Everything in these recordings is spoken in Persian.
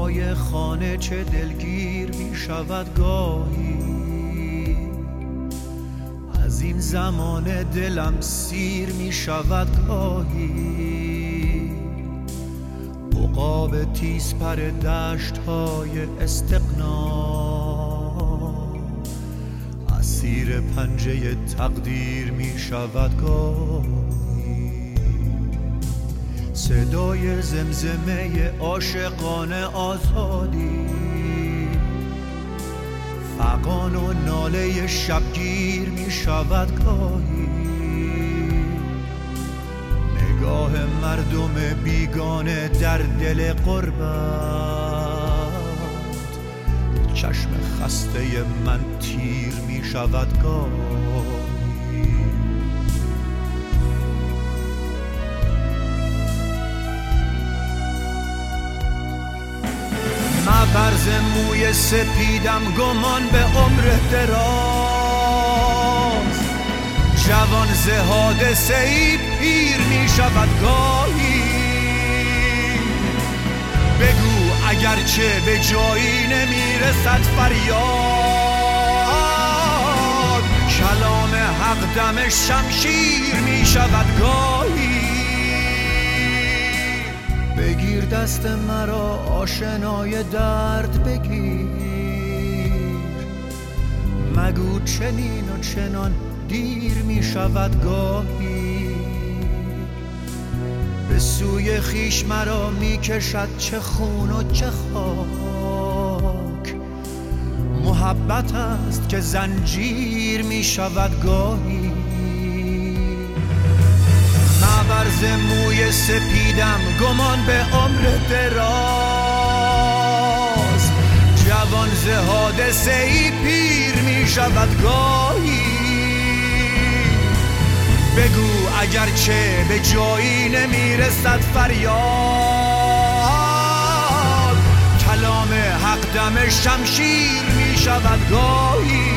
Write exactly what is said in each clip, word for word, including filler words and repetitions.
هوای خانه چه دلگیر می شود گاهی، از این زمان دلم سیر می شود گاهی. عقاب تیز پر دشت های استقنا اسیر پنجه تقدیر می شود گاهی. صدای زمزمه عاشقانه آزادی، فغان و ناله شبگیر می شود گاهی. نگاه مردم بیگانه در دل غربت، چشم خسته من تیر می شود گاهی. مبرز موی سپیدم گمان به عمر دراز، جوان ز حادثه ای پیر می شود گاهی. بگو اگرچه به جایی نمی رسد فریاد، کلام حق دم شمشیر می شود گاهی. بگیر دست مرا آشنای درد بگیر، مگو چنین و چنان دیر می شود گاهی. به سوی خیش مرا می کشد چه خون و چه خاک، محبت است که زنجیر می شود گاهی. مبرز موی سپیدم گمان به عمر دراز، جوان ز حادثه ای پیر می شود گاهی. بگو اگرچه به جایی نمی رسد فریاد، کلام حق دم شمشیر می شود گاهی.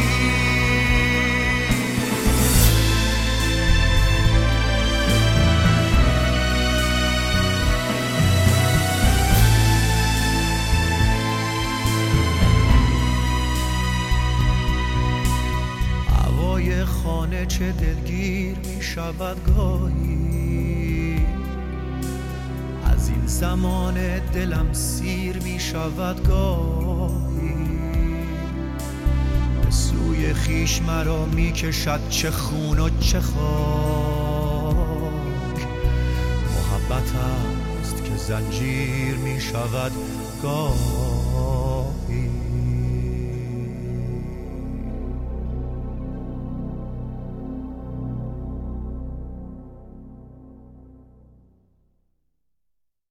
خانه چه دلگیر می شود گاهی، از این زمان دلم سیر می شود گاهی. به سوی خیش مرا می کشد چه خون و چه خاک، محبت است که زنجیر می شود گاهی.